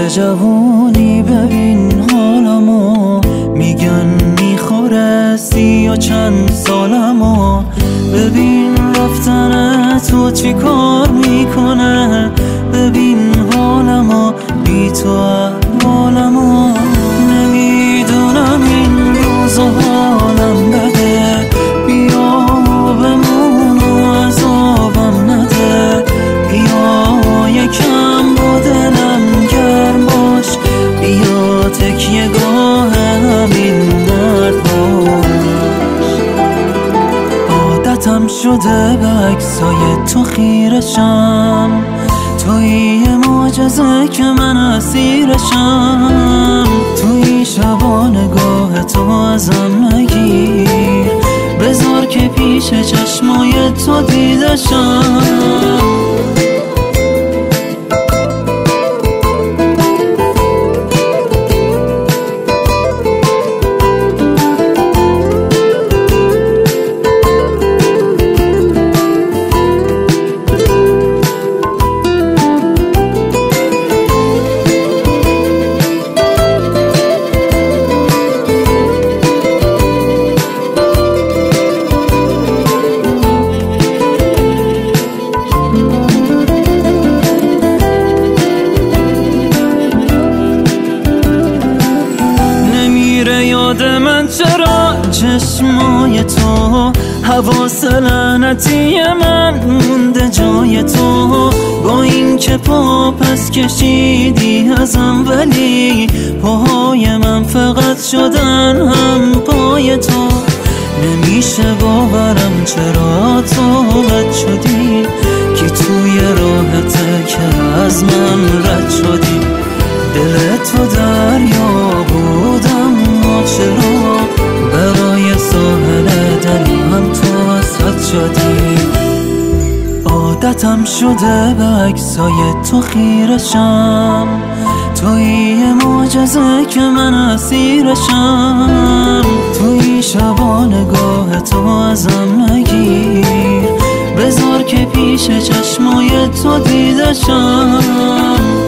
جوونی ببین حالمو، میگن میخوره 30 سالمو. ببین رفتن تو چی کار میکنه، ببین حالمو بی تو احوالمو. نمیدونم این روزا حالم بده، بیا بمون و عذابم نده. بیا یکم با دلم گرم باش، بیا تکیه گاه همین مرد باش. عادتم شده به عکسای تو خیرشم، تویی معجزه که من اسیرشم. توی شبا نگاه تو ازم نگیر، بذار که پیش چشمای تو دیدشم. یاد من چرا چشمای تو، حواس لعنتی من مونده جای تو. با این که پا پس کشیدی ازم، ولی پاهای من فقط شدن هم پای تو. نمیشه باورم چرا تو بد شدی، که توی راحته که از من رد شدی. دل تو دریا بودم، چرا برای ساحل دلم تو وسط شدی. عادتم شده به عکسای تو خیرشم، تویی معجزه که من اسیرشم. توی شبا نگاه تو ازم نگیر، بذار که پیش چشمای تو دیدشم.